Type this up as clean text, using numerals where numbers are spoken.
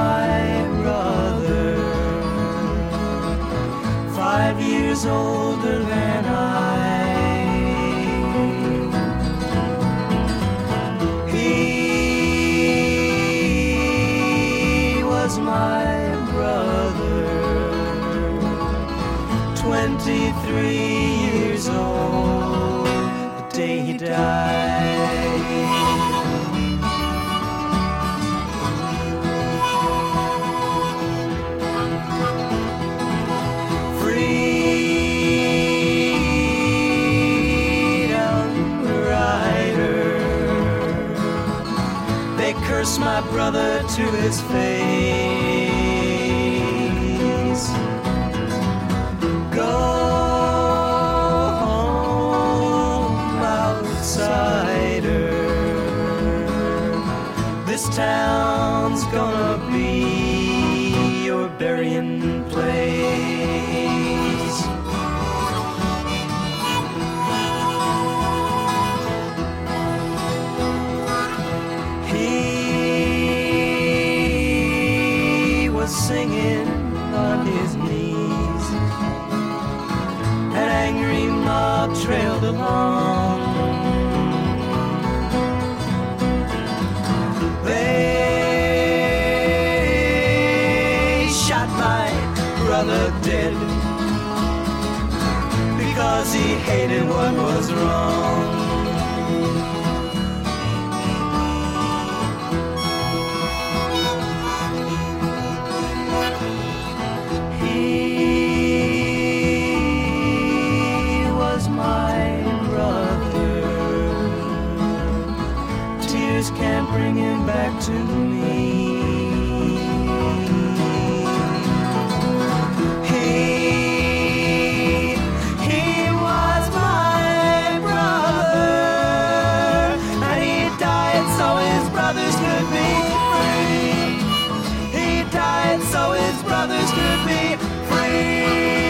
my brother, 5 years older than I. He was my brother, 23 years old, the day he died. Curse my brother to his face. Go home, outsider. This town's gonna be your burying place. Singing on his knees, an angry mob trailed along. They shot my brother dead because he hated what was wrong. Can't bring him back to me. He was my brother, and he died so his brothers could be free. He died so his brothers could be free.